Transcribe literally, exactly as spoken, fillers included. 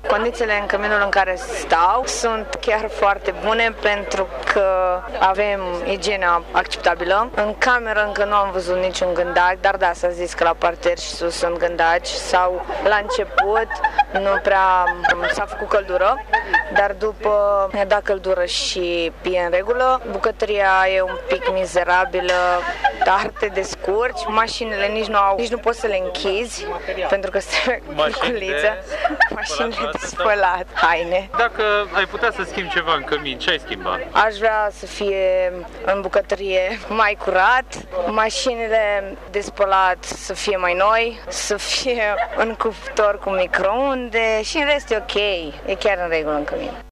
Condițiile în căminul în care stau sunt chiar foarte bune pentru că avem igiena acceptabilă. În cameră încă nu am văzut niciun gândac, dar da, s-a zis că la parter și sus sunt gândaci sau la început nu prea s-a făcut căldură, dar după ne-a dat căldură și e în regulă. Bucătăria e un pic mizerabilă, dar te descurci. Mașinile nici nu au, nici nu poți să le închizi pentru că se culiță. Mașinile de spălat haine. Dacă ai putea să schimbi ceva în cămin, ce ai schimbat? Aș vrea să fie în bucătărie mai curat, mașinile de spălat să fie mai noi, să fie în cuptor cu microunde și în rest e ok, e chiar în regulă în cămin.